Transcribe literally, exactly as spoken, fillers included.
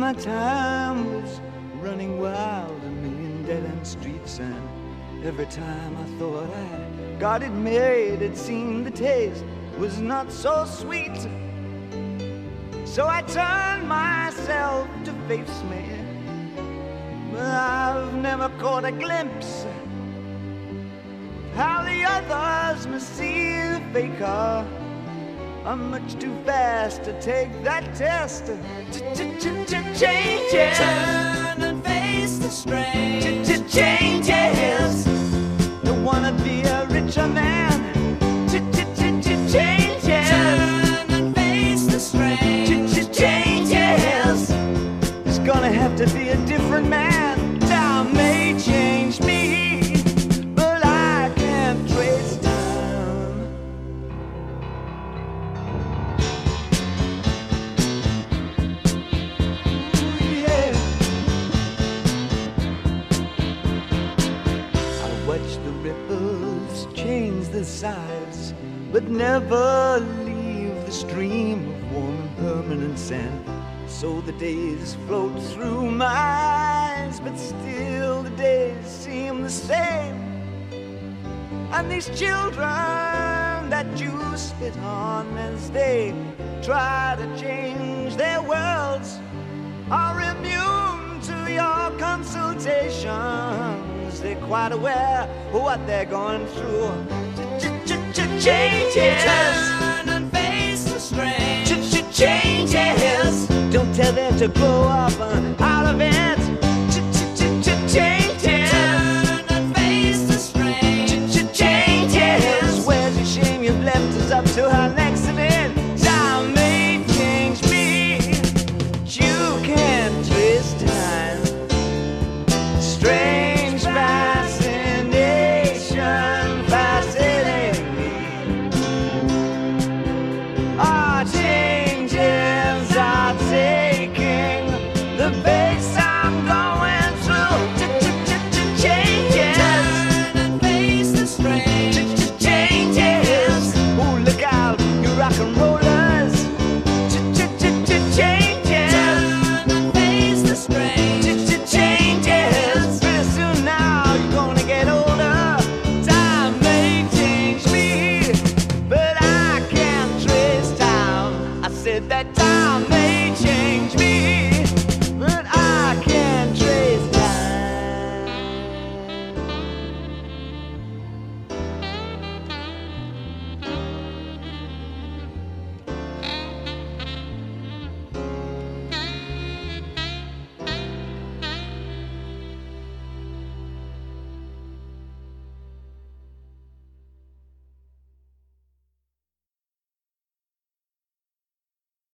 my time was running wild, a million dead-end streets, and every time I thought I got it made, it seemed the taste was not so sweet. So I turned myself to face me, but I've never caught a glimpse how the others must see the faker. I'm much too fast to take that test. Changes. Turn and face the strain. Changes. Don't wanna be a richer man. Changes. Turn and face the strain. Changes. There's gonna have to be a different man. Time may change me, but I can't trace time. Ooh, yeah. I watch the ripples change their sides, but never leave the stream of warm and permanent sand. So the days float through my eyes, but still the days seem the same. And these children that you spit on as they try to change their worlds are immune to your consultations. They're quite aware of what they're going through. Changes. Turn and face the strain. Changes. Don't tell them to grow up out of it.